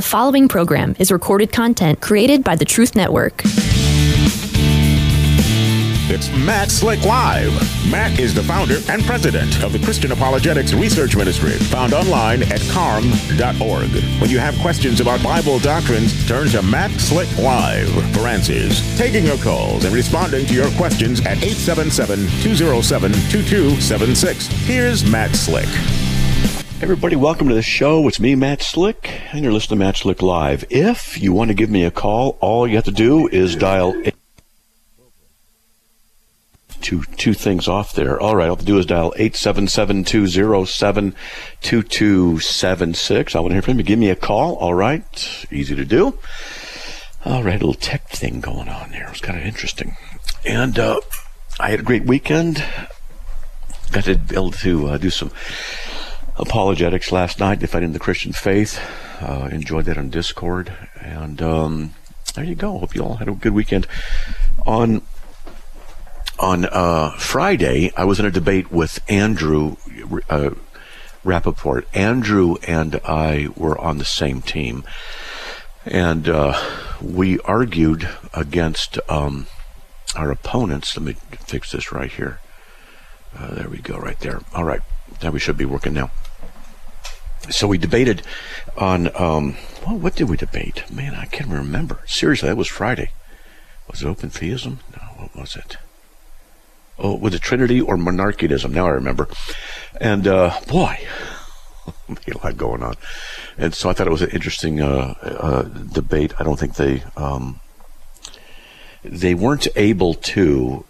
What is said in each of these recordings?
The following program is recorded content created by the Truth Network. It's Matt Slick Live. Matt is the founder and president of the Christian Apologetics Research Ministry, found online at carm.org. When you have questions about Bible doctrines, turn to Matt Slick Live for answers. Taking your calls and responding to your questions at 877-207-2276. Here's Matt Slick. Everybody, welcome to the show. It's me, Matt Slick, and you're listening to Matt Slick Live. If you want to give me a call, all you have to do is dial two things off there. All right, all I have to do is dial 877-207-2276. I want to hear from you. Give me a call. All right, easy to do. All right, a little tech thing going on there. It was kind of interesting. And I had a great weekend. Got to be able to do some apologetics last night, defending the Christian faith. Enjoyed that on Discord. And there you go. Hope you all had a good weekend. On Friday, I was in a debate with Andrew Rappaport. Andrew and I were on the same team. And we argued against our opponents. Let me fix this right here. There we go, right there. All right. Now we should be working now. So we debated on, what did we debate? Man, I can't remember. Seriously, that was Friday. Was it open theism? No, what was it? Oh, was it Trinity or monarchianism? Now I remember. And, boy, a lot going on. And so I thought it was an interesting debate. I don't think they weren't able to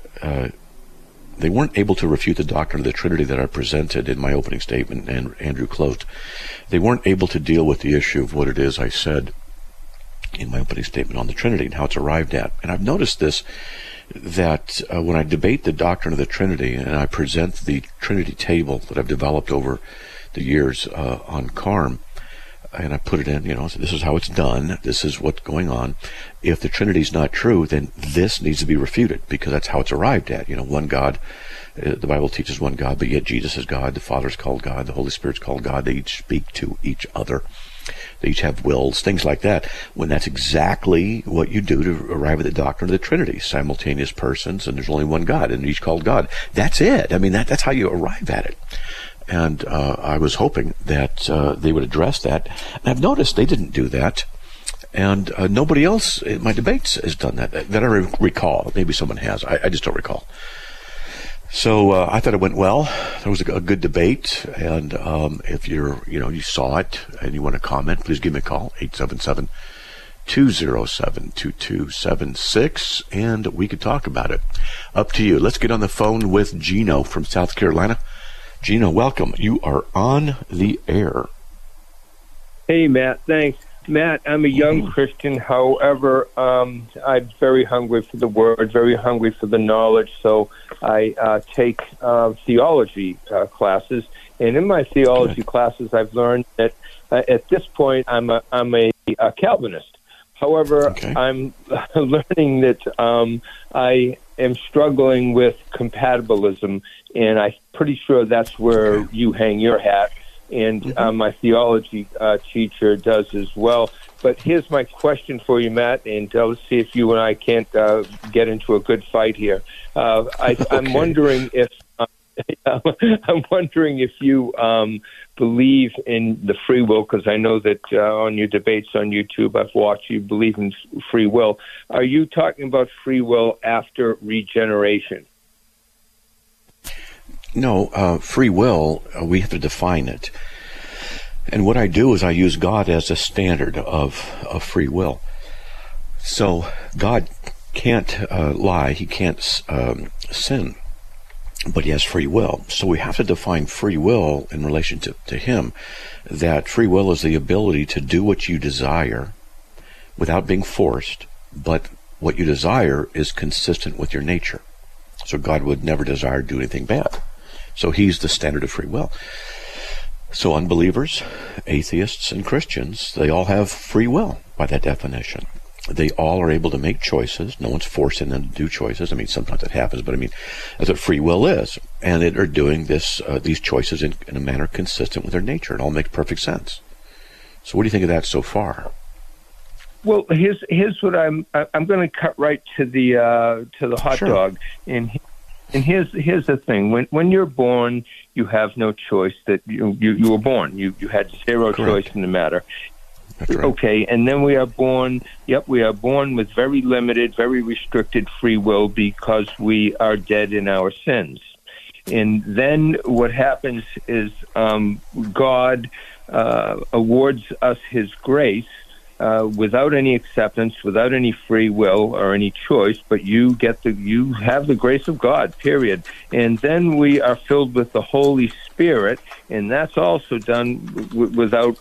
refute the doctrine of the Trinity that I presented in my opening statement, and Andrew closed. They weren't able to deal with the issue of what it is I said in my opening statement on the Trinity and how it's arrived at. And I've noticed this, that when I debate the doctrine of the Trinity and I present the Trinity table that I've developed over the years on CARM, and I put it in, so this is how it's done, this is what's going on. If the Trinity is not true, then this needs to be refuted, because that's how it's arrived at. One God. The Bible teaches one God, but yet Jesus is God, the Father is called God, the Holy Spirit's called God. They each speak to each other. They each have wills, things like that. When that's exactly what you do to arrive at the doctrine of the Trinity, simultaneous persons, and there's only one God, and each called God. That's it. I mean, that's how you arrive at it. And I was hoping that they would address that. And I've noticed they didn't do that. And nobody else in my debates has done that I recall. Maybe someone has. I just don't recall. So I thought it went well. It was a good debate. And if you saw it and you want to comment, please give me a call, 877-207-2276, and we could talk about it. Up to you. Let's get on the phone with Gino from South Carolina. Gino, welcome. You are on the air. Hey, Matt. Thanks. Matt, I'm a young Christian. However, I'm very hungry for the Word, very hungry for the knowledge. So I take theology classes. And in my theology classes, I've learned that at this point, I'm a Calvinist. However, I'm learning that I am struggling with compatibilism, and I'm pretty sure that's where you hang your hat. And my theology teacher does as well. But here's my question for you, Matt, and let's see if you and I can't get into a good fight here. I'm wondering if you believe in the free will, because I know that on your debates on YouTube, I've watched you believe in free will. Are you talking about free will after regeneration? No, free will, we have to define it. And what I do is I use God as a standard of free will. So God can't lie, he can't sin, but he has free will. So we have to define free will in relation to him, that free will is the ability to do what you desire without being forced, but what you desire is consistent with your nature. So God would never desire to do anything bad. So he's the standard of free will. So unbelievers, atheists, and Christians, they all have free will by that definition. They all are able to make choices. No one's forcing them to do choices. I mean, sometimes it happens, but I mean, that's what free will is. And they are doing these choices in a manner consistent with their nature. It all makes perfect sense. So what do you think of that so far? Well, here's what I'm going to cut right to the hot Sure. dog, and here's the thing: when you're born, you have no choice. That you were born, you had zero Correct. choice in the matter. That's right. Okay, and then we are born. Yep, we are born with very limited, very restricted free will because we are dead in our sins. And then what happens is God awards us His grace without any acceptance, without any free will or any choice. But you have the grace of God. Period. And then we are filled with the Holy Spirit, and that's also done without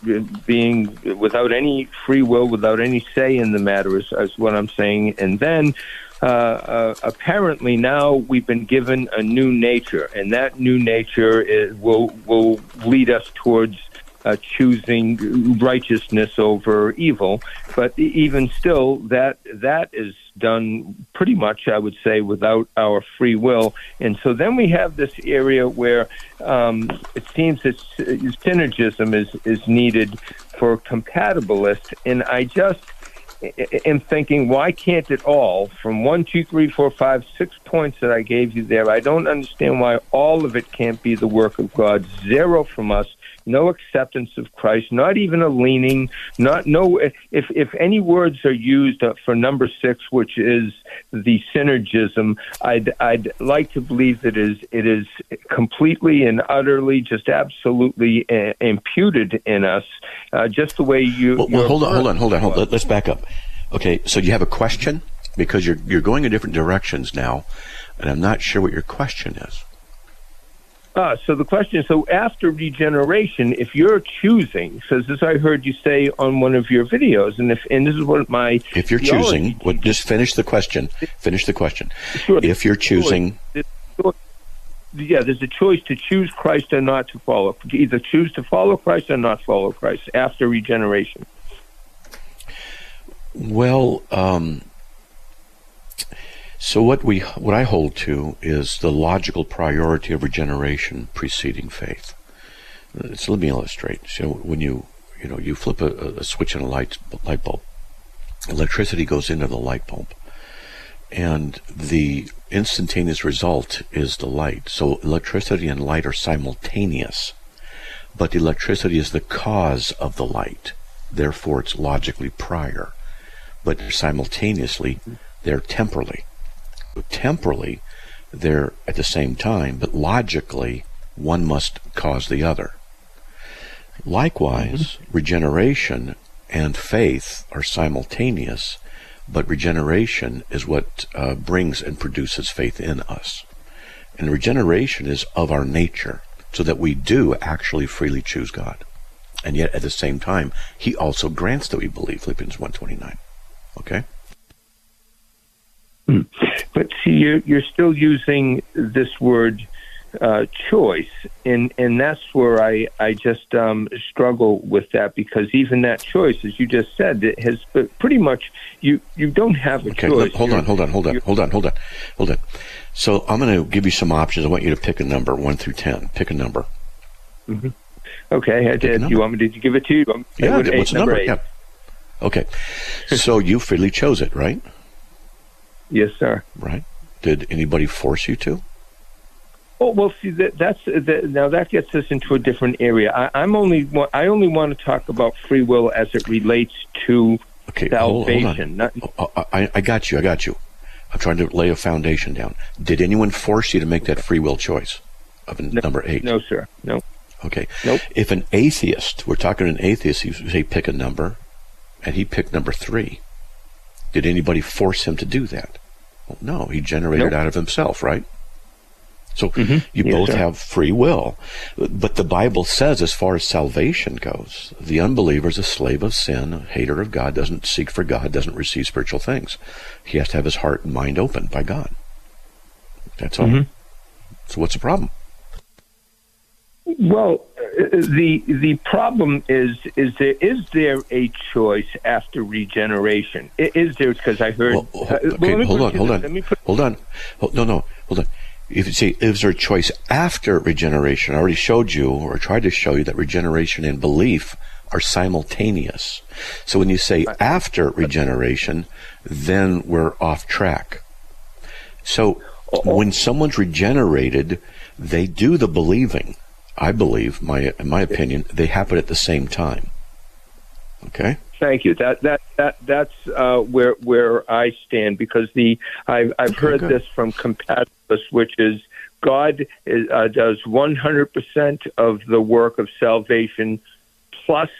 any free will, without any say in the matter, is what I'm saying. And then apparently now we've been given a new nature, and that new nature will lead us towards choosing righteousness over evil. But even still, that is done pretty much, I would say, without our free will. And so then we have this area where it seems that synergism is needed for compatibilists, and I just am thinking, why can't it all, from 1, 2, 3, 4, 5, 6 points that I gave you there, I don't understand why all of it can't be the work of God. Zero from us, no acceptance of Christ, not even a leaning, if any words are used for number 6, which is the synergism, I'd like to believe that it is completely and utterly, just absolutely imputed in us, just the way you. Well, hold on. Let's back up. Okay, so you have a question? Because you're going in different directions now, and I'm not sure what your question is. So the question is, so after regeneration, if you're choosing, so as I heard you say on one of your videos, and this is what my If you're choosing, just finish the question. Finish the question. Sure. If you're choosing, there's a choice to choose Christ or not to follow. Either choose to follow Christ or not follow Christ after regeneration. well, so what I hold to is the logical priority of regeneration preceding faith. So let me illustrate. So when you flip a switch on a light bulb, electricity goes into the light bulb, and the instantaneous result is the light. So electricity and light are simultaneous, but the electricity is the cause of the light. Therefore, it's logically prior. But simultaneously, they're temporally. Temporally, they're at the same time, but logically, one must cause the other. Likewise, regeneration and faith are simultaneous, but regeneration is what brings and produces faith in us. And regeneration is of our nature, so that we do actually freely choose God. And yet, at the same time, He also grants that we believe, Philippians 1:29. Okay? But see, you're still using this word choice, and that's where I just struggle with that, because even that choice, as you just said, it has pretty much you don't have a choice. Hold on. So I'm going to give you some options. I want you to pick a number, 1 through 10. Pick a number. Mm-hmm. Okay, I did. You want me to give it to you? Yeah, what's the number? 8. Yeah. Okay. So you freely chose it, right? Yes, sir. Right. Did anybody force you to? Oh, well, see, now that gets us into a different area. I only want to talk about free will as it relates to salvation. Hold on. I got you. I'm trying to lay a foundation down. Did anyone force you to make that free will choice of number 8? No, sir. No. Okay. Nope. If an atheist, we're talking an atheist, you say pick a number, and he picked number 3. Did anybody force him to do that? Well, no, he generated it out of himself, right? So you both have free will. But the Bible says, as far as salvation goes, the unbeliever is a slave of sin, a hater of God, doesn't seek for God, doesn't receive spiritual things. He has to have his heart and mind opened by God. That's all. So what's the problem? Well, the problem is there a choice after regeneration? Is there? Because I heard. Hold on. If you see, is there a choice after regeneration? I already showed you, or tried to show you, that regeneration and belief are simultaneous. So when you say after regeneration, then we're off track. So when someone's regenerated, they do the believing. I believe, in my opinion, they happen at the same time. Okay? Thank you. That's where I stand, because I've heard this from compatibilists, which is God does 100% of the work of salvation plus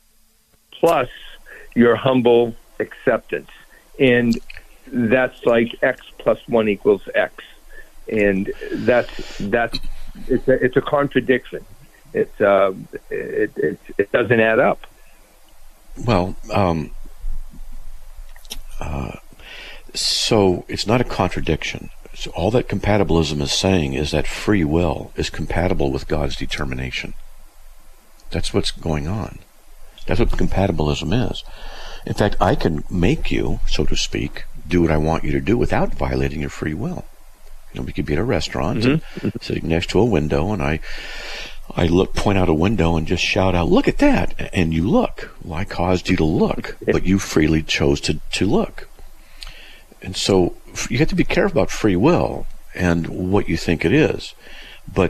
your humble acceptance, and that's like X plus 1 equals X, and it's a contradiction. It doesn't add up. Well, so it's not a contradiction. So all that compatibilism is saying is that free will is compatible with God's determination. That's what's going on. That's what compatibilism is. In fact, I can make you, so to speak, do what I want you to do without violating your free will. You know, we could be at a restaurant and sitting next to a window, and I point out a window and just shout out, "Look at that!" And you look. Well, I caused you to look, but you freely chose to look. And so you have to be careful about free will and what you think it is. But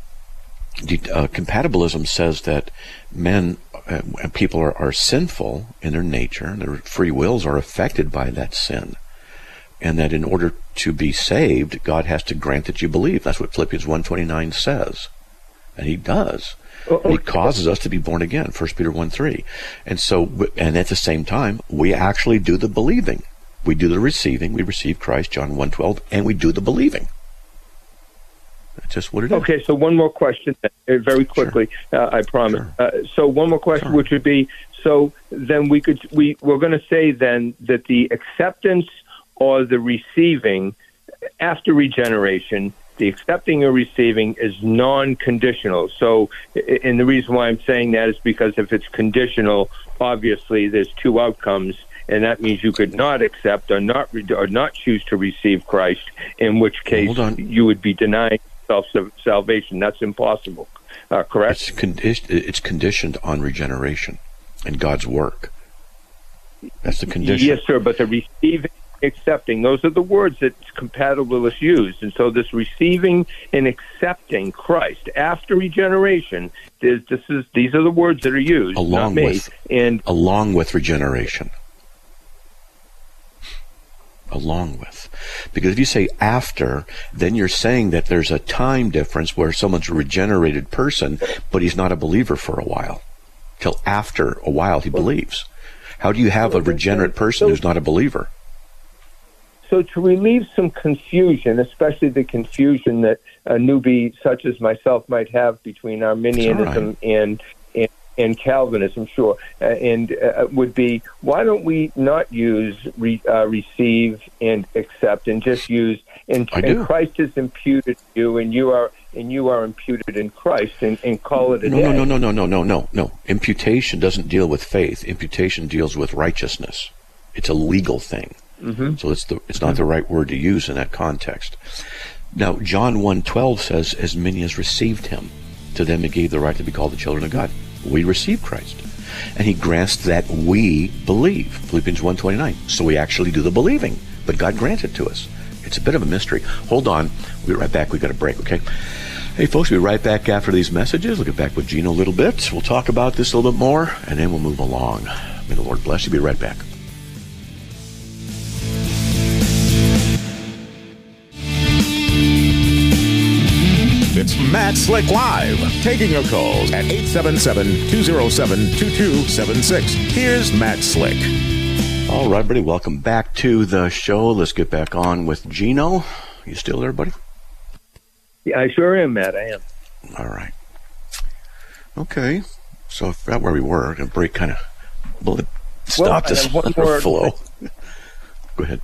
compatibilism says that men and people are sinful in their nature, and their free wills are affected by that sin. And that in order to be saved, God has to grant that you believe. That's what Philippians 1:29 says. And he does. He causes us to be born again, 1 Peter 1:3. And so, and at the same time, we actually do the believing. We do the receiving. We receive Christ, John 1:12, and we do the believing. That's just what it is. Okay, so one more question, very quickly, sure. I promise. Sure. So one more question, which would be, so then we're going to say then that the acceptance or the receiving after regeneration, the accepting or receiving is non-conditional. So, and the reason why I'm saying that is because if it's conditional, obviously there's two outcomes, and that means you could not accept or not choose to receive Christ, in which case you would be denying salvation. That's impossible. Correct? It's conditioned on regeneration and God's work. That's the condition. Yes, sir, but the receiving, accepting, those are the words that compatibilists use. And so this receiving and accepting Christ after regeneration, these are the words that are used, along with regeneration. Along with. Because if you say after, then you're saying that there's a time difference where someone's a regenerated person, but he's not a believer for a while. Till after a while he believes. How do you have a regenerate person who's not a believer? So to relieve some confusion, especially the confusion that a newbie such as myself might have between Arminianism and Calvinism, sure, would be, why don't we not use receive and accept, and just use and Christ is imputed to you, and you are imputed in Christ, and call it a day. No. Imputation doesn't deal with faith. Imputation deals with righteousness. It's a legal thing. Mm-hmm. So it's not the right word to use in that context. Now, John 1:12 says, "As many as received him, to them he gave the right to be called the children of God." We receive Christ. And he grants that we believe. Philippians 1:29. So we actually do the believing. But God grants it to us. It's a bit of a mystery. Hold on. We'll be right back. We've got a break, okay? Hey, folks, we'll be right back after these messages. We'll get back with Gino a little bit. We'll talk about this a little bit more, and then we'll move along. May the Lord bless you. Be right back. It's Matt Slick Live, taking your calls at 877-207-2276. Here's Matt Slick. All right, everybody, welcome back to the show. Let's get back on with Gino. You still there, buddy? Yeah, I sure am, Matt. I am. All right. Okay. So I forgot where we were. The break kind of stopped us on our flow. Go ahead.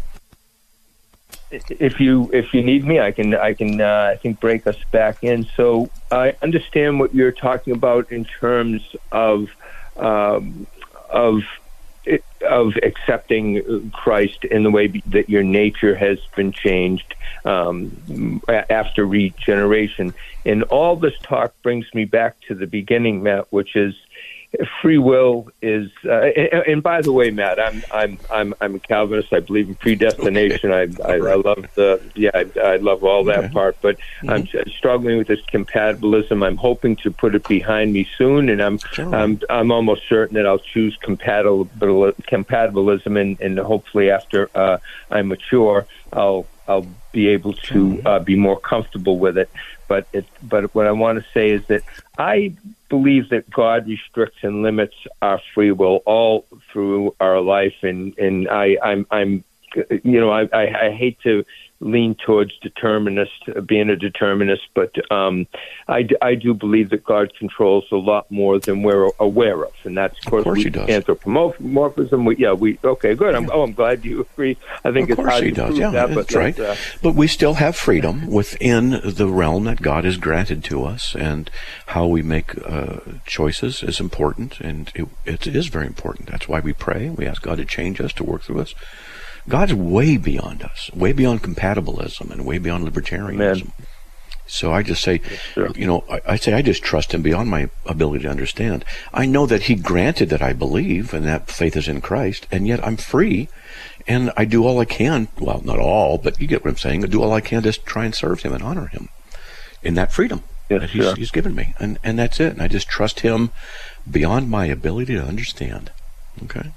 If you need me, I can break us back in. So I understand what you're talking about in terms of of accepting Christ in the way that your nature has been changed after regeneration. And all this talk brings me back to the beginning, Matt, which is free will is. And by the way, Matt, I'm a Calvinist. I believe in predestination. I love I love all that part. But I'm struggling with this compatibilism. I'm hoping to put it behind me soon, and I'm almost certain that I'll choose compatibilism, and hopefully after I mature, I'll be able to be more comfortable with it. But what I want to say is that I believe that God restricts and limits our free will all through our life, and I hate to lean towards being a determinist, but I do believe that God controls a lot more than we're aware of, and that's of course he does. Anthropomorphism. Okay, good. I'm glad you agree. I think of course he does. Yeah, that's right. But we still have freedom within the realm that God has granted to us, and how we make choices is important, and it is very important. That's why we pray. We ask God to change us, to work through us. God's way beyond us, way beyond compatibilism, and way beyond libertarianism. Amen. So I just say, I just trust him beyond my ability to understand. I know that he granted that I believe, and that faith is in Christ, and yet I'm free, and I do all I can, well, not all, but you get what I'm saying, I do all I can to try and serve him and honor him in that freedom that he's given me. And that's it. And I just trust him beyond my ability to understand. Okay?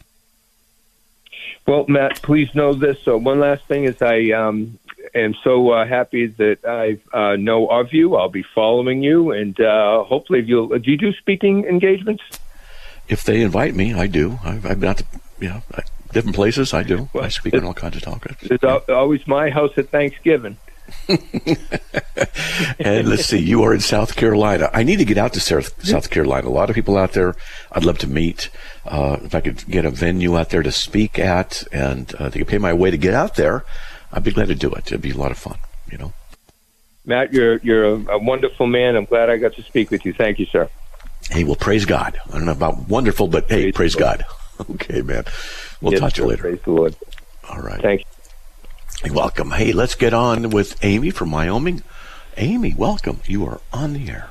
Well, Matt, please know this. So one last thing is I am so happy that I know of you. I'll be following you, and hopefully do you do speaking engagements? If they invite me, I do. I've been out to different places. I do. Well, I speak on all kinds of topics. It's always my house at Thanksgiving. And let's see, you are in South Carolina. I need to get out to South Carolina. A lot of people out there I'd love to meet. If I could get a venue out there to speak at, and they could pay my way to get out there, I'd be glad to do it. It'd be a lot of fun, Matt, you're a wonderful man. I'm glad I got to speak with you. Thank you, sir. Hey, well, praise God. I don't know about wonderful, but hey, praise God. Okay, man. We'll talk to you later. Praise the Lord. All right. Thank you. You're welcome. Hey, let's get on with Amy from Wyoming. Amy, welcome. You are on the air.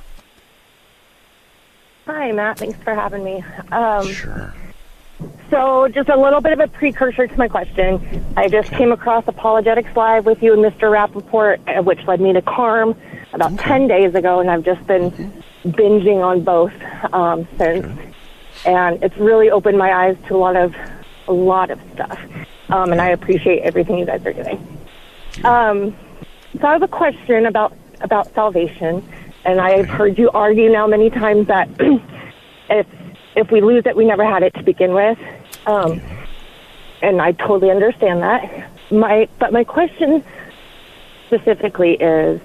Hi, Matt. Thanks for having me. Sure. So just a little bit of a precursor to my question. I just came across Apologetics Live with you and Mr. Rappaport, which led me to CARM about 10 days ago, and I've just been binging on both since. Okay. And it's really opened my eyes to a lot of stuff. And I appreciate everything you guys are doing. So I have a question about salvation, and I've heard you argue now many times that if we lose it, we never had it to begin with. And I totally understand that. But my question specifically is,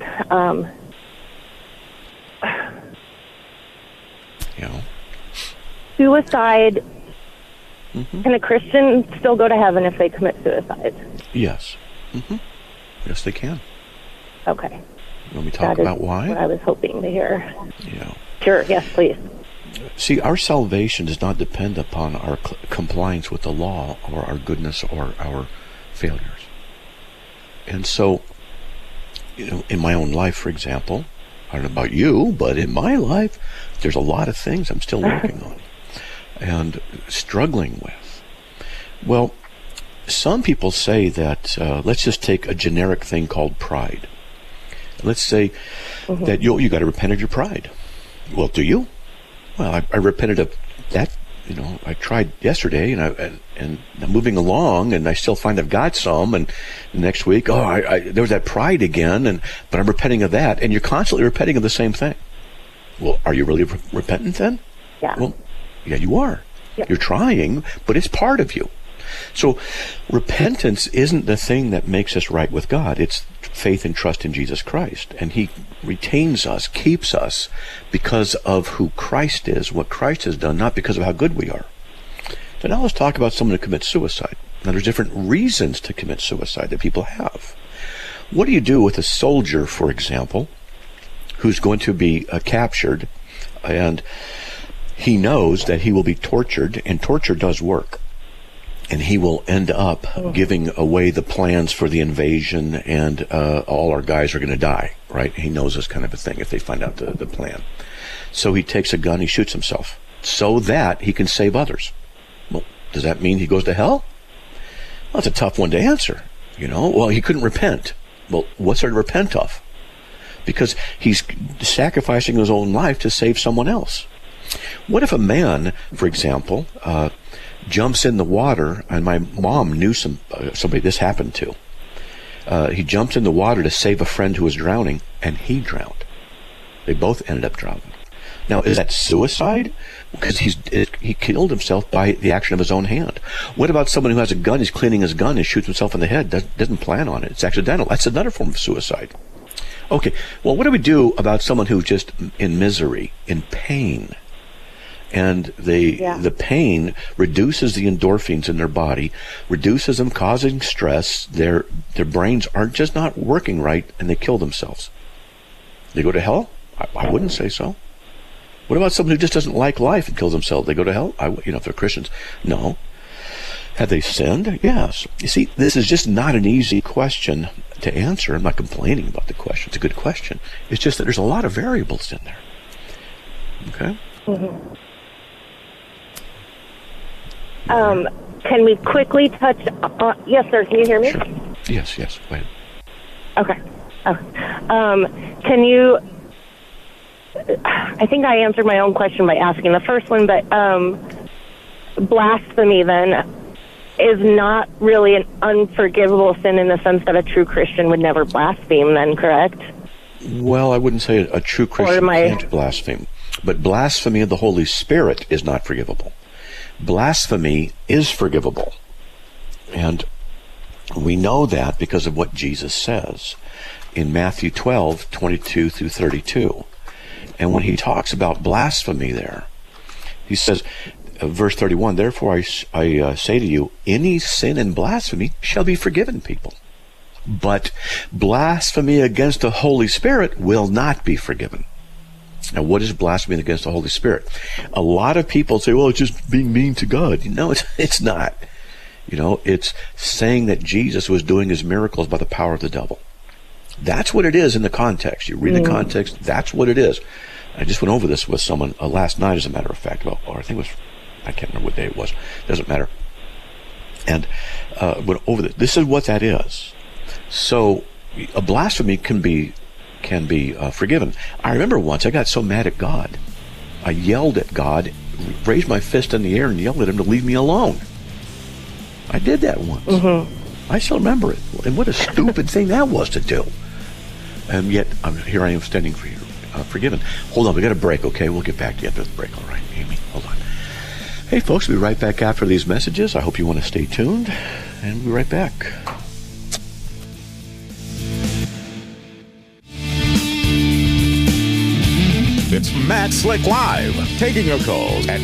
suicide. Can a Christian still go to heaven if they commit suicide? Yes. Yes, they can. Okay. Let me talk about why? What I was hoping to hear. Yeah. Sure. Yes, please. See, our salvation does not depend upon our compliance with the law or our goodness or our failures. And so, in my own life, for example, I don't know about you, but in my life, there's a lot of things I'm still working on and struggling with. Well, some people say that, let's just take a generic thing called pride. Let's say that you got to repent of your pride. Well, do you? Well, I repented of that. I tried yesterday, and I'm moving along, and I still find I've got some. And next week, there was that pride again, but I'm repenting of that. And you're constantly repenting of the same thing. Well, are you really repentant then? Yeah. Well, yeah, you are. Yep. You're trying, but it's part of you. So repentance isn't the thing that makes us right with God. It's faith and trust in Jesus Christ. And he retains us, keeps us because of who Christ is, what Christ has done, not because of how good we are. So now let's talk about someone who commits suicide. Now there's different reasons to commit suicide that people have. What do you do with a soldier, for example, who's going to be captured, and he knows that he will be tortured, and torture does work. and he will end up giving away the plans for the invasion, and all our guys are going to die, right? He knows this kind of a thing if they find out the plan. So he takes a gun, he shoots himself, so that he can save others. Well, does that mean he goes to hell? Well, that's a tough one to answer, Well, he couldn't repent. Well, what's there to repent of? Because he's sacrificing his own life to save someone else. What if a man, for example, jumps in the water, and my mom knew somebody this happened to. He jumped in the water to save a friend who was drowning, and he drowned. They both ended up drowning. Now, is that suicide? Because he killed himself by the action of his own hand. What about someone who has a gun, he's cleaning his gun, and shoots himself in the head, doesn't plan on it, it's accidental? That's another form of suicide. Okay, well, what do we do about someone who's just in misery, in pain? And the pain reduces the endorphins in their body, reduces them, causing stress. Their brains are just not working right, and they kill themselves. They go to hell? I wouldn't say so. What about someone who just doesn't like life and kills themselves? They go to hell? If they're Christians, no. Have they sinned? Yes. You see, this is just not an easy question to answer. I'm not complaining about the question. It's a good question. It's just that there's a lot of variables in there. Okay? Mm-hmm. Can we quickly touch on... Yes, sir. Can you hear me? Sure. Yes. Go ahead. Okay. Can you... I think I answered my own question by asking the first one, but blasphemy, then, is not really an unforgivable sin in the sense that a true Christian would never blaspheme, then, correct? Well, I wouldn't say a true Christian can't blaspheme. But blasphemy of the Holy Spirit is not forgivable. Blasphemy is forgivable. And we know that because of what Jesus says in Matthew 12, 22 through 32. And when he talks about blasphemy there, he says, verse 31, therefore I say to you, any sin and blasphemy shall be forgiven people. But blasphemy against the Holy Spirit will not be forgiven. Now, what is blasphemy against the Holy Spirit? A lot of people say, well, it's just being mean to God. No, it's not. It's saying that Jesus was doing his miracles by the power of the devil. That's what it is in the context. You read the context, that's what it is. I just went over this with someone last night, as a matter of fact, I think it was, I can't remember what day it was. Doesn't matter. And went over this. This is what that is. So a blasphemy can be forgiven. I remember once I got so mad at God, I yelled at God, raised my fist in the air, and yelled at him to leave me alone. I did that once. Mm-hmm. I still remember it. And what a stupid thing that was to do. And yet, here I am standing for you, forgiven. Hold on, we got a break, okay? We'll get back to you after the break, all right, Amy? Hold on. Hey, folks, we'll be right back after these messages. I hope you want to stay tuned, and we'll be right back. It's Matt Slick Live, taking your calls at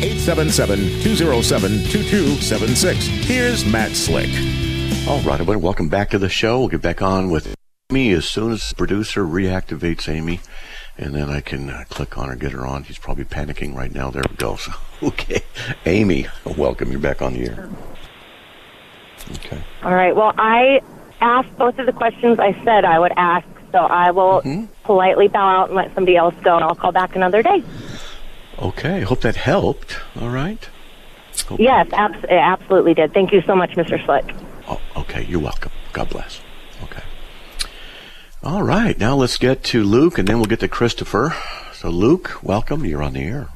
877-207-2276. Here's Matt Slick. All right, everybody, welcome back to the show. We'll get back on with Amy as soon as the producer reactivates Amy, and then I can click on her, get her on. She's probably panicking right now. There we go. So, okay, Amy, welcome. You're back on the air. Okay. All right. Well, I asked both of the questions I said I would ask, so I will politely bow out and let somebody else go, and I'll call back another day. Okay. Hope that helped. All right. Yes, it absolutely did. Thank you so much, Mr. Slick. Oh, okay. You're welcome. God bless. Okay. All right. Now let's get to Luke, and then we'll get to Christopher. So, Luke, welcome. You're on the air.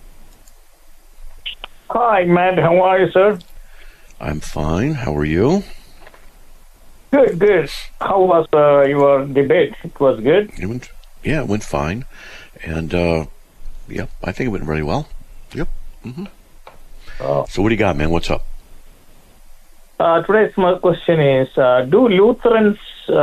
Hi, Matt. How are you, sir? I'm fine. How are you? Good. How was your debate? It was good? It went fine. And, I think it went really well. Yep. Mm-hmm. So what do you got, man? What's up? Today's my question is, do Lutherans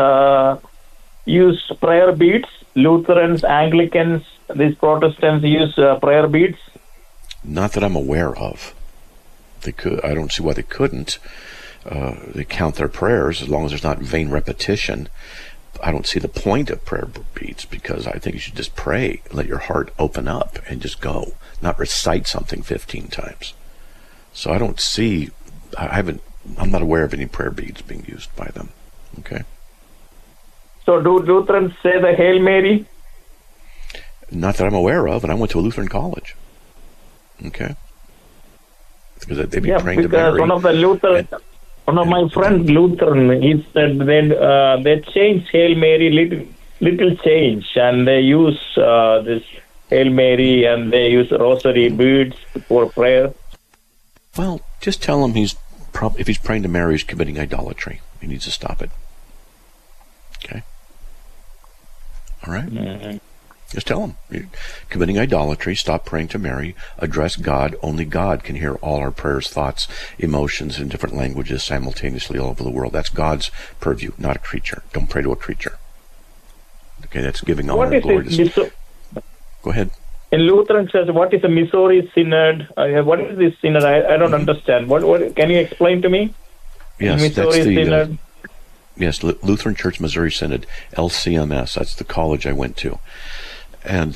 use prayer beads? Lutherans, Anglicans, these Protestants use prayer beads? Not that I'm aware of. They could. I don't see why they couldn't. They count their prayers as long as there's not vain repetition. I don't see the point of prayer beads, because I think you should just pray, let your heart open up and just go, not recite something 15 times. So I don't see, I haven't I'm not aware of any prayer beads being used by them. Okay. So do Lutherans say the Hail Mary? Not that I'm aware of, and I went to a Lutheran college. Okay. Because they'd be praying to Mary. One of the Lutheran, one of my friends Lutheran, he said they change Hail Mary little change, and they use this Hail Mary, and they use rosary beads for prayer. Well, just tell him if he's praying to Mary, he's committing idolatry. He needs to stop it. Okay. All right. Mm-hmm. Just tell him you're committing idolatry. Stop praying to Mary. Address God. Only God can hear all our prayers, thoughts, emotions in different languages simultaneously all over the world. That's God's purview, not a creature. Don't pray to a creature. Okay, that's giving honor and glory to. Go ahead. In Lutheran Church, what is a Missouri Synod? What is this Synod? I don't understand. What can you explain to me? Yes, Missouri that's the Synod. Yes, Lutheran Church Missouri Synod, LCMS. That's the college I went to, and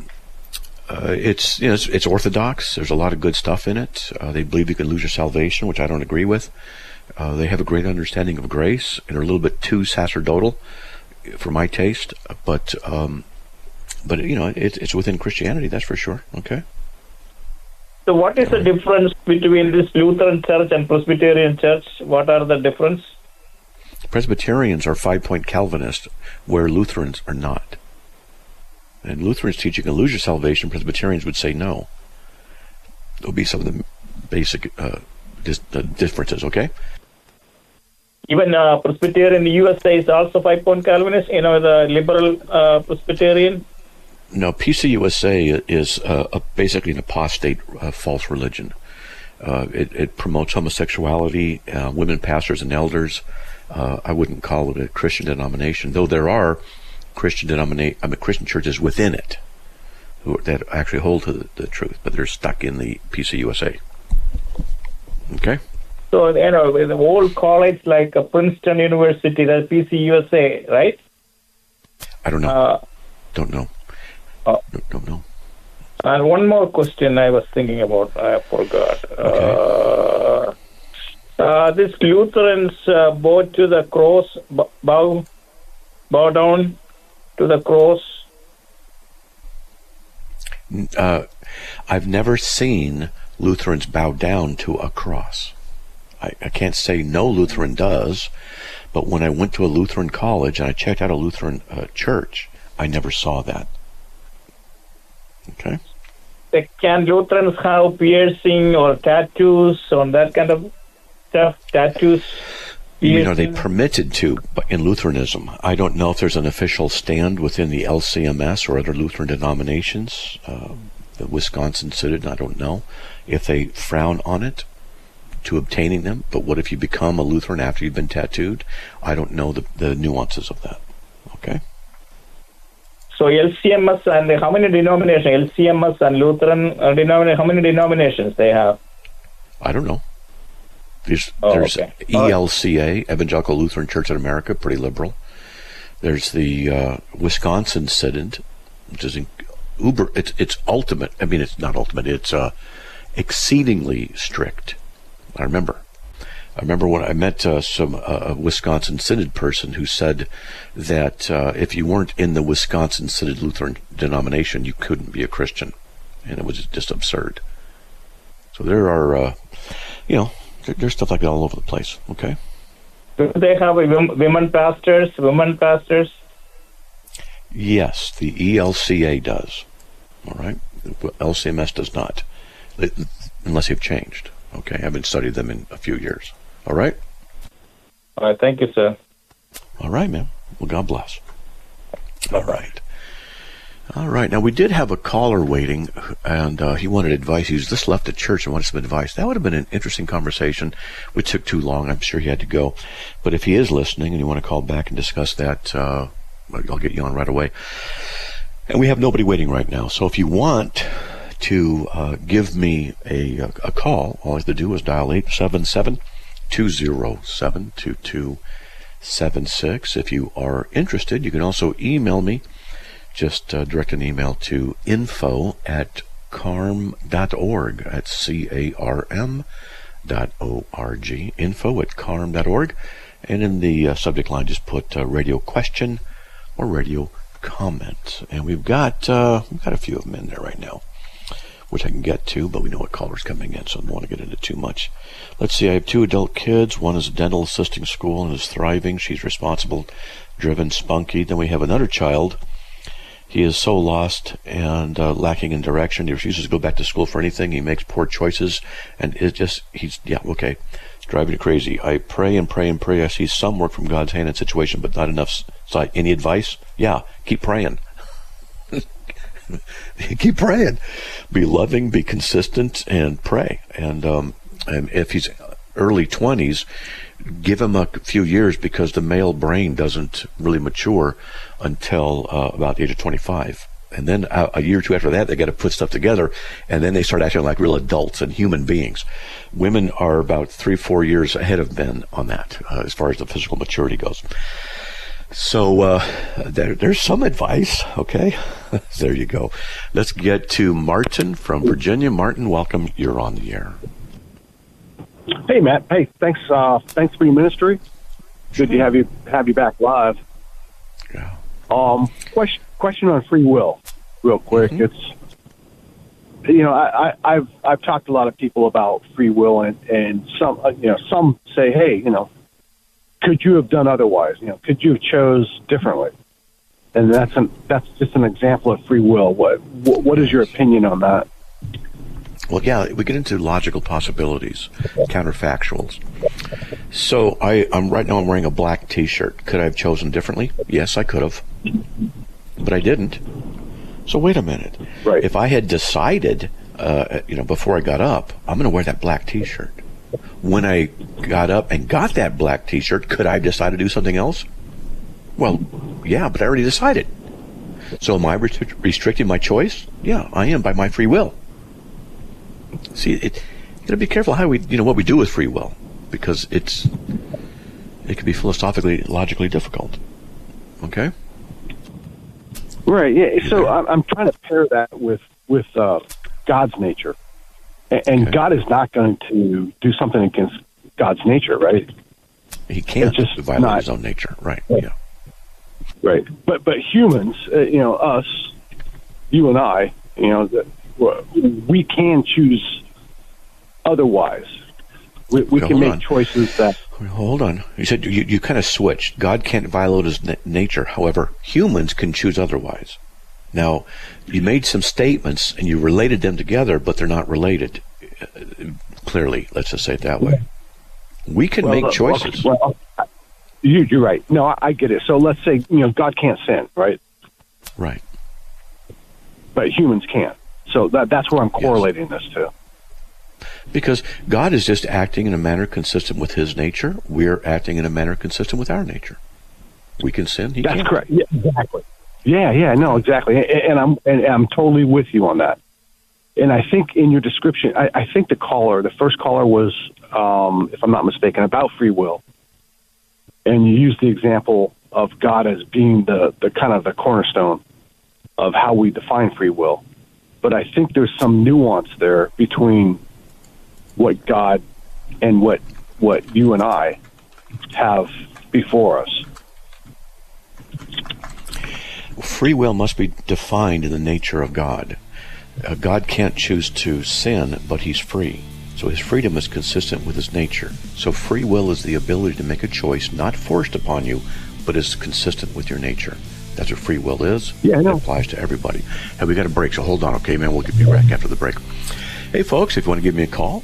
it's orthodox. There's a lot of good stuff in it. They believe you can lose your salvation, which I don't agree with. They have a great understanding of grace and are a little bit too sacerdotal for my taste, but it's within Christianity, that's for sure. Okay. So what is the difference between this Lutheran Church and Presbyterian Church? What are the difference? Presbyterians are 5-point Calvinists, where Lutherans are not. And Lutherans teach you can lose your salvation. Presbyterians would say no. There'll be some of the basic differences. Okay. Even Presbyterian in the USA is also 5-point Calvinist. The liberal Presbyterian. No, PCUSA is basically an apostate false religion. It promotes homosexuality, women pastors and elders. I wouldn't call it a Christian denomination, though there are Christian churches within it that actually hold to the truth, but they're stuck in the PCUSA. Okay. So the old college like Princeton University, that's PCUSA, right? I don't know. Don't know. Don't know. And one more question I was thinking about. I forgot. Okay. These Lutherans bow to the cross, bow down to the cross. I've never seen Lutherans bow down to a cross. I can't say no Lutheran does, but when I went to a Lutheran college and I checked out a Lutheran church, I never saw that. Okay. Can Lutherans have piercing or tattoos on that kind of stuff? Tattoos? They permitted to in Lutheranism. I don't know if there's an official stand within the LCMS or other Lutheran denominations. The Wisconsin Synod, I don't know if they frown on it to obtaining them. But what if you become a Lutheran after you've been tattooed? I don't know the nuances of that. Okay. So LCMS and how many denominations? LCMS and Lutheran denomination. How many denominations they have? I don't know. There's okay. ELCA, Evangelical Lutheran Church in America, pretty liberal. There's the Wisconsin Synod, which is it's ultimate. I mean, it's not ultimate. It's exceedingly strict. I remember when I met a Wisconsin Synod person who said that if you weren't in the Wisconsin Synod Lutheran denomination, you couldn't be a Christian, and it was just absurd. So there are, there's stuff like that all over the place. Okay. Do they have women pastors? Yes, the ELCA does. All right, LCMS does not, unless they've changed. Okay, I haven't studied them in a few years. All right? All right, thank you, sir. All right, man. Well, God bless. All right. All right. Now, we did have a caller waiting, and he wanted advice. He was just left the church and wanted some advice. That would have been an interesting conversation. We took too long. I'm sure he had to go. But if he is listening and you want to call back and discuss that, I'll get you on right away. And we have nobody waiting right now. So if you want to give me a call, all you have to do is dial 877-207-2276. If you are interested, you can also email me. Just direct an email to info@carm.org. That's CARM.org. info@carm.org. And in the subject line, just put radio question or radio comment. And we've got a few of them in there right now, which I can get to, but we know what caller's coming in, so I don't want to get into too much. Let's see, I have 2 adult kids. One is a dental assisting school and is thriving. She's responsible, driven, spunky. Then we have another child. He is so lost and lacking in direction. He refuses to go back to school for anything. He makes poor choices, and it's driving me crazy. I pray and pray and pray. I see some work from God's hand in situation, but not enough. So any advice? Yeah, keep praying. Keep praying. Be loving, be consistent, and pray. And if he's early 20s, give him a few years, because the male brain doesn't really mature until about the age of 25. And then a year or two after that, they got to put stuff together, and then they start acting like real adults and human beings. Women are about 3-4 years ahead of men on that, as far as the physical maturity goes. So there's some advice, okay? There you go. Let's get to Martin from Virginia. Martin, welcome. You're on the air. Hey, Matt. Hey, thanks for your ministry. Good to have you back live. Yeah. Question on free will, real quick. Mm-hmm. It's, I've talked to a lot of people about free will, and some say, hey, could you have done otherwise? Could you have chose differently? And that's just an example of free will. What is your opinion on that? Well, yeah, we get into logical possibilities, counterfactuals. So I'm right now I'm wearing a black T-shirt. Could I have chosen differently? Yes, I could have, but I didn't. So wait a minute. Right. If I had decided, before I got up, I'm going to wear that black T-shirt. When I got up and got that black T-shirt, could I have decided to do something else? Well, yeah, but I already decided. So am I restricting my choice? Yeah, I am, by my free will. See, you got to be careful how what we do with free will, because it can be philosophically, logically difficult. Okay. Right. Yeah. So I'm trying to pair that with God's nature, and okay. God is not going to do something against God's nature, right? He can't just violate his own nature, right? Yeah. Right. But humans, us, you and I, we can choose otherwise. We can make choices that... Hold on. You said you kind of switched. God can't violate his nature. However, humans can choose otherwise. Now, you made some statements and you related them together, but they're not related. Clearly, let's just say it that way. We can make choices. Well, you're right. No, I get it. So let's say, God can't sin, right? Right. But humans can. So that's where I'm correlating this to. Because God is just acting in a manner consistent with his nature. We're acting in a manner consistent with our nature. We can sin. He can't. That's correct. Yeah, exactly. Yeah, no, exactly. And I'm totally with you on that. And I think in your description, I think the first caller was, if I'm not mistaken, about free will. And you used the example of God as being the kind of the cornerstone of how we define free will. But I think there's some nuance there between what God and what you and I have before us. Free will must be defined in the nature of God. God can't choose to sin, but he's free. So his freedom is consistent with his nature. So free will is the ability to make a choice not forced upon you, but is consistent with your nature. That's what free will is. Yeah, I know. It applies to everybody. Hey, we got a break, so hold on, okay, man? We'll get you back after the break. Hey, folks, if you want to give me a call,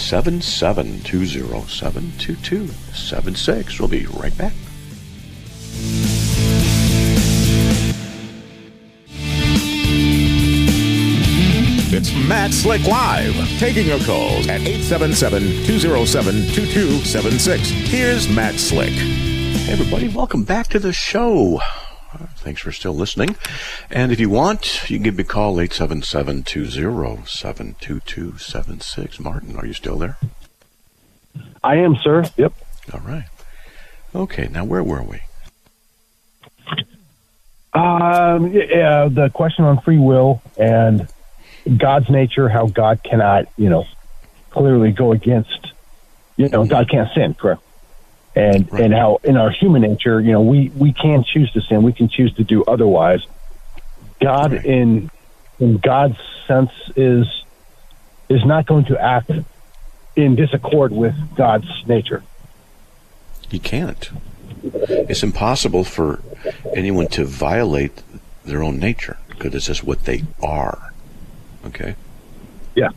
877-207-2276. We'll be right back. It's Matt Slick Live, taking your calls at 877-207-2276. Here's Matt Slick. Hey, everybody, welcome back to the show. Thanks for still listening. And if you want, you can give me a call, 877-207-2276. Martin, are you still there? I am, sir. Yep. All right. Okay, now where were we? The question on free will and God's nature, how God cannot, clearly go against God can't sin, correct? And Right. and how in our human nature, we can choose to sin. We can choose to do otherwise. God, Right. in God's sense, is not going to act in disaccord with God's nature. He can't. It's impossible for anyone to violate their own nature because it's just what they are. Okay? Yeah.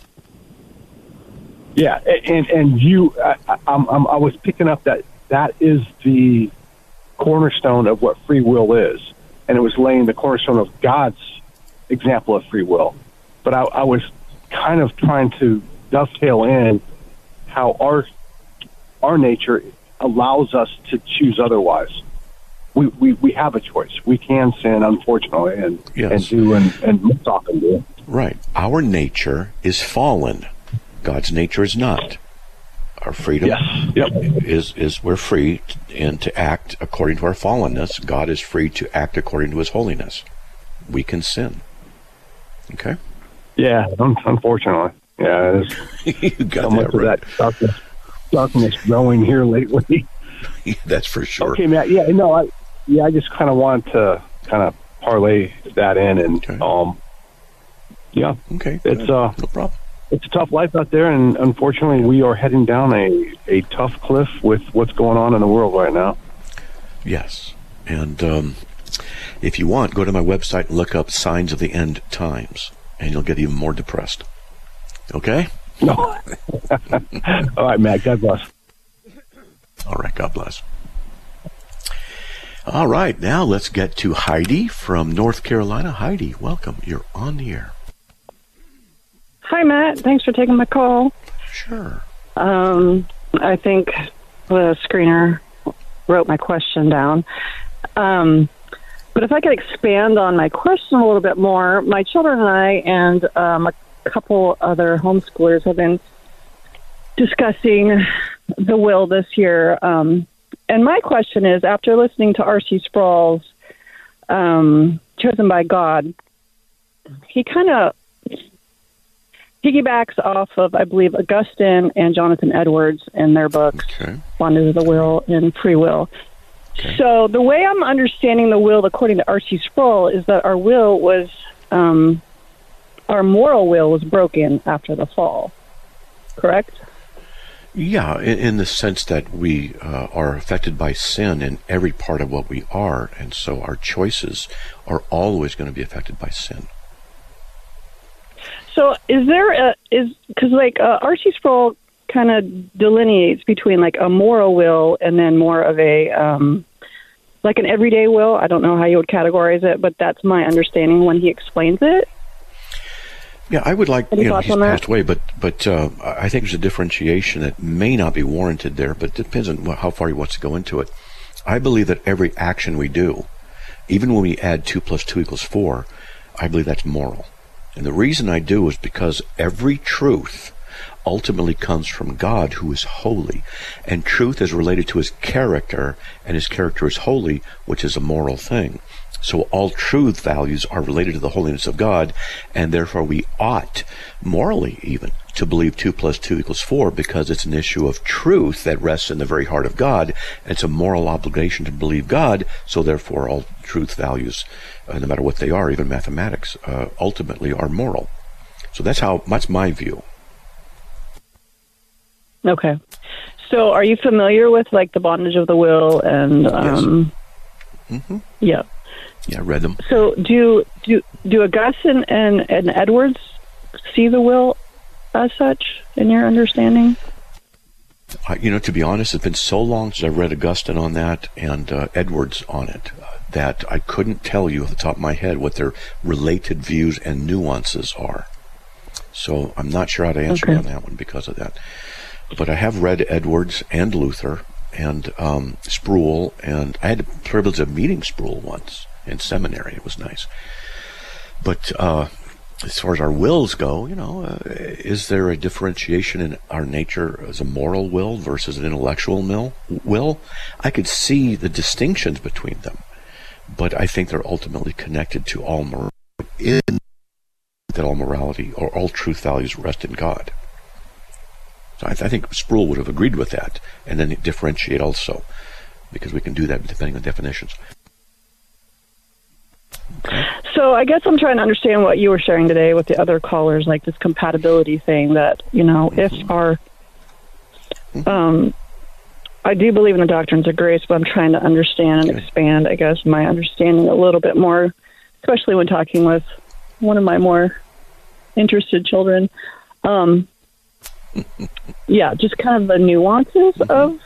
Yeah, and I was picking up that is the cornerstone of what free will is, and it was laying the cornerstone of God's example of free will. But I was kind of trying to dovetail in how our nature allows us to choose otherwise. We have a choice. We can sin, unfortunately, and Yes. do and most often do. Right. Our nature is fallen. God's nature is not. Our freedom Yes. Yep. is we're free to act according to our fallenness. God is free to act according to his holiness. We can sin. Okay? Yeah, unfortunately. Yeah, there's You got so much that right. of that darkness growing here lately. That's for sure. Okay, Matt. Yeah, no, I just kind of wanted to kind of parlay that in, and Okay. yeah, Okay. it's no problem. it's a tough life out there, and unfortunately, we are heading down a tough cliff with what's going on in the world right now. Yes. And if you want, go to my website and look up Signs of the End Times, and you'll get even more depressed. Okay? No. All right, Matt. God bless. All right, God bless. All right, now let's get to Heidi from North Carolina. Heidi, welcome. You're on the air. Hi, Matt. Thanks for taking my call. Sure. I think the screener wrote my question down. But if I could expand on my question a little bit more, my children and I and a couple other homeschoolers have been discussing the will this year. And my question is, after listening to R.C. Sproul's Chosen by God, he kind of piggybacks off of, I believe, Augustine and Jonathan Edwards in their books, Okay. Bondage of the Will and Free Will. Okay. So the way I'm understanding the will, according to R.C. Sproul, is that our will was, our moral will was broken after the fall. Correct? Yeah, in the sense that we are affected by sin in every part of what we are, and so our choices are always going to be affected by sin. So is there because like R.C. Sproul kind of delineates between like a moral will and then more of a like an everyday will. I don't know how you would categorize it, but that's my understanding when he explains it. Yeah, I would like, Any thoughts he's on that? passed away, but I think there's a differentiation that may not be warranted there, but it depends on how far he wants to go into it. I believe that every action we do, even when we add 2 + 2 = 4, I believe that's moral. And the reason I do is because every truth ultimately comes from God, who is holy. And truth is related to his character, and his character is holy, which is a moral thing. So all truth values are related to the holiness of God, and therefore we ought, morally even, to believe 2 + 2 = 4, because it's an issue of truth that rests in the very heart of God. And it's a moral obligation to believe God, so therefore all truth values, no matter what they are, even mathematics, ultimately are moral. So that's my view. Okay. So are you familiar with like the Bondage of the Will and Mm-hmm. yeah. Yeah, I read them. So do Augustine and Edwards see the will as such in your understanding? To be honest, it's been so long since I read Augustine on that and Edwards on it that I couldn't tell you off the top of my head what their related views and nuances are. So I'm not sure how to answer you on that one because of that. But I have read Edwards and Luther and Sproul, and I had the privilege of meeting Sproul once in seminary. It was nice. But as far as our wills go, is there a differentiation in our nature as a moral will versus an intellectual will? I could see the distinctions between them, but I think they're ultimately connected to all morality, in that all morality or all truth values rest in God. So I think Sproul would have agreed with that, and then differentiate also, because we can do that depending on definitions. Okay. So I guess I'm trying to understand what you were sharing today with the other callers, like this compatibility thing that, if our... I do believe in the doctrines of grace, but I'm trying to understand and expand, I guess, my understanding a little bit more, especially when talking with one of my more interested children. Just kind of the nuances of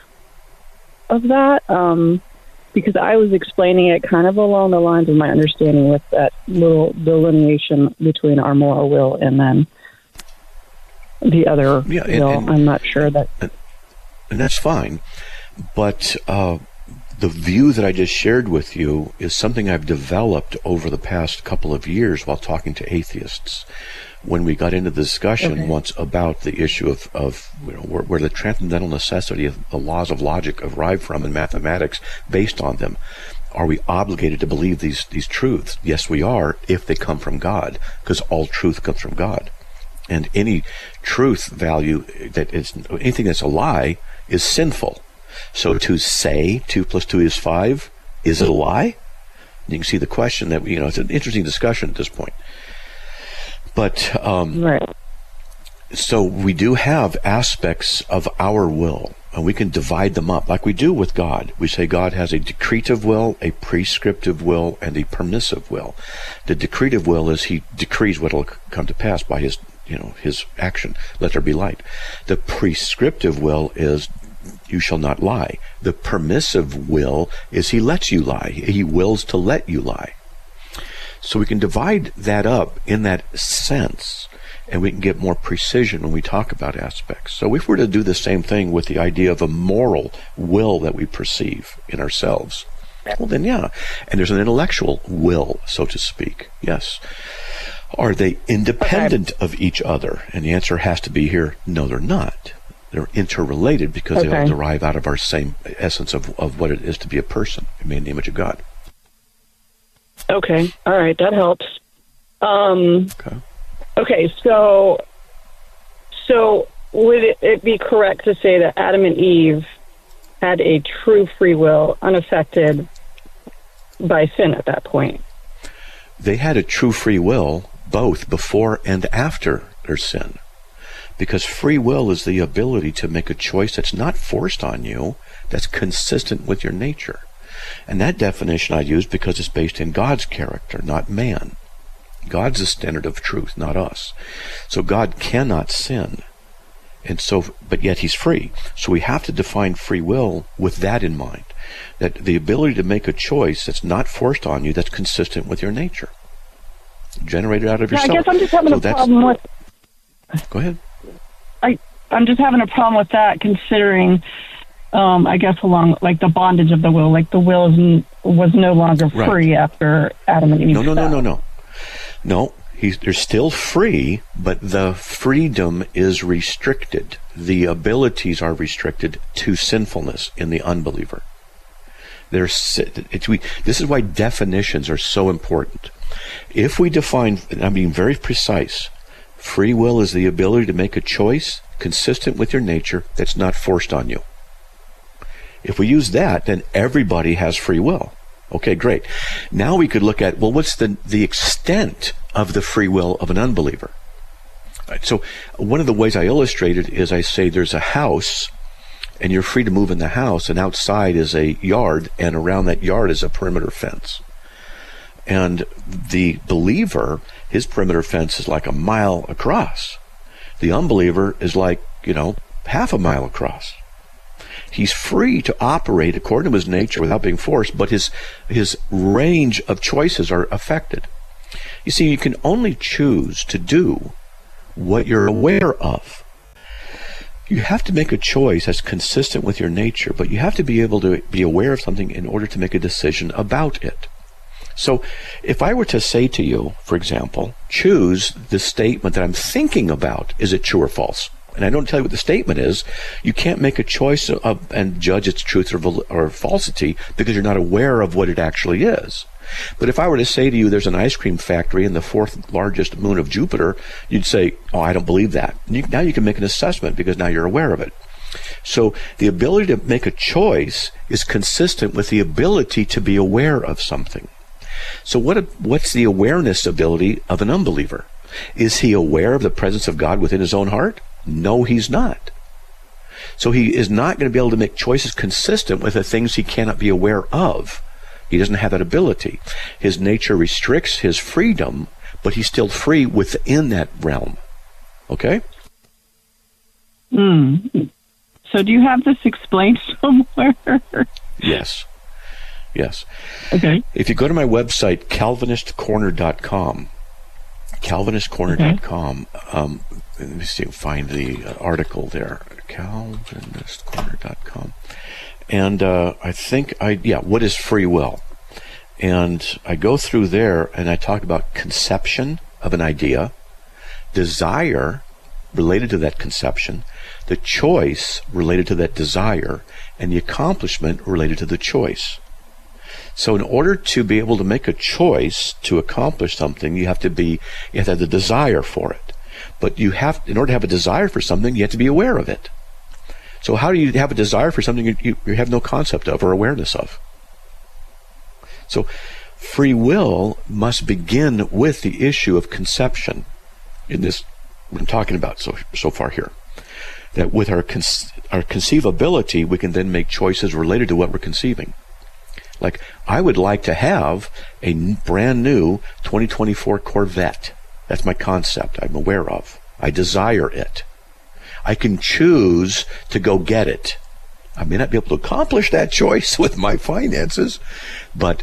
that, because I was explaining it kind of along the lines of my understanding with that little delineation between our moral will and then the other will. I'm not sure that... And that's fine, but the view that I just shared with you is something I've developed over the past couple of years while talking to atheists. When we got into the discussion once about the issue of where the transcendental necessity of the laws of logic arrive from in mathematics based on them, are we obligated to believe these truths? Yes, we are, if they come from God, because all truth comes from God. And any truth value that is anything that's a lie is sinful. So to say 2 + 2 is 5, is it a lie? You can see the question that it's an interesting discussion at this point. But so we do have aspects of our will, and we can divide them up like we do with God. We say God has a decretive will, a prescriptive will, and a permissive will. The decretive will is he decrees what will come to pass by his action. Let there be light. The prescriptive will is you shall not lie. The permissive will is he lets you lie. He wills to let you lie. So we can divide that up in that sense, and we can get more precision when we talk about aspects. So if we're to do the same thing with the idea of a moral will that we perceive in ourselves, well then and there's an intellectual will, so to speak. Yes. Are they independent of each other? And the answer has to be here, no, they're not. They're interrelated because they all derive out of our same essence of what it is to be a person made in the image of God. Okay. All right. That helps. Okay. So would it be correct to say that Adam and Eve had a true free will unaffected by sin at that point? They had a true free will both before and after their sin. Because free will is the ability to make a choice that's not forced on you, that's consistent with your nature. And that definition I use because it's based in God's character, not man. God's the standard of truth, not us. So God cannot sin. And so, but yet he's free. So we have to define free will with that in mind. That the ability to make a choice that's not forced on you, that's consistent with your nature. Generated out of yourself. I guess I'm just having a problem with... Go ahead. I'm just having a problem with that, considering, I guess, along like the bondage of the will. Like the will was no longer free after Adam and Eve. No. They're still free, but the freedom is restricted. The abilities are restricted to sinfulness in the unbeliever. This is why definitions are so important. If we define, and I'm being very precise, free will is the ability to make a choice consistent with your nature that's not forced on you. If we use that, then everybody has free will. Okay, great. Now we could look at, well, what's the extent of the free will of an unbeliever? Right, so one of the ways I illustrate it is I say there's a house, and you're free to move in the house, and outside is a yard, and around that yard is a perimeter fence. And the believer, his perimeter fence is like a mile across. The unbeliever is like, half a mile across. He's free to operate according to his nature without being forced, but his range of choices are affected. You see, you can only choose to do what you're aware of. You have to make a choice that's consistent with your nature, but you have to be able to be aware of something in order to make a decision about it. So if I were to say to you, for example, choose the statement that I'm thinking about, is it true or false? And I don't tell you what the statement is, you can't make a choice and judge its truth or falsity because you're not aware of what it actually is. But if I were to say to you there's an ice cream factory in the fourth largest moon of Jupiter, you'd say, oh, I don't believe that. Now you can make an assessment because now you're aware of it. So the ability to make a choice is consistent with the ability to be aware of something. So what's the awareness ability of an unbeliever? Is he aware of the presence of God within his own heart? No, he's not. So he is not going to be able to make choices consistent with the things he cannot be aware of. He doesn't have that ability. His nature restricts his freedom, but he's still free within that realm. Okay? So do you have this explained somewhere? Yes. Okay. If you go to my website, CalvinistCorner.com, let me see, find the article there, CalvinistCorner.com. And I think, what is free will? And I go through there and I talk about conception of an idea, desire related to that conception, the choice related to that desire, and the accomplishment related to the choice. So in order to be able to make a choice to accomplish something, you have to have the desire for it. But in order to have a desire for something, you have to be aware of it. So how do you have a desire for something you have no concept of or awareness of? So free will must begin with the issue of conception in this what I'm talking about so far here. That with our conceivability, we can then make choices related to what we're conceiving. Like, I would like to have a brand new 2024 Corvette. That's my concept I'm aware of. I desire it. I can choose to go get it. I may not be able to accomplish that choice with my finances, but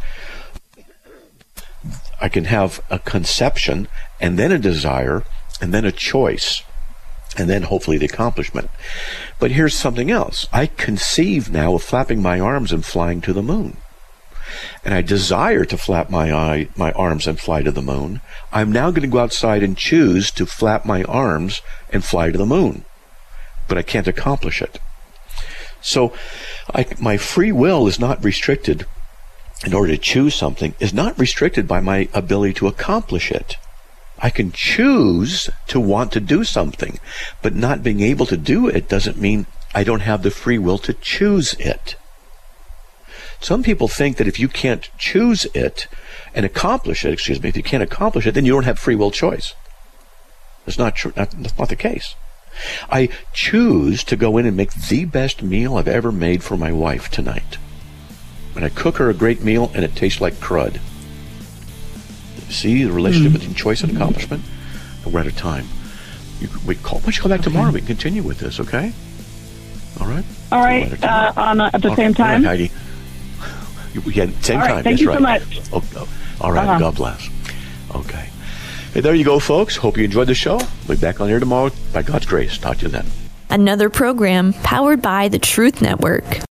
I can have a conception and then a desire and then a choice and then hopefully the accomplishment. But here's something else. I conceive now of flapping my arms and flying to the moon. And I desire to flap my arms and fly to the moon. I'm now going to go outside and choose to flap my arms and fly to the moon. But I can't accomplish it. So my free will is not restricted, in order to choose something, is not restricted by my ability to accomplish it. I can choose to want to do something, but not being able to do it doesn't mean I don't have the free will to choose it. Some people think that if you can't choose it and accomplish it, if you can't accomplish it, then you don't have free will choice. That's not true. That's not the case. I choose to go in and make the best meal I've ever made for my wife tonight. And I cook her a great meal and it tastes like crud. See the relationship between choice and accomplishment? We're out of time. Why don't you come back tomorrow? We can continue with this, okay? All right? All right. At the same time? Right, Heidi. Same time. Thank you so much. All right. God bless. Okay. Hey, there you go, folks. Hope you enjoyed the show. We'll be back on here tomorrow. By God's grace. Talk to you then. Another program powered by the Truth Network.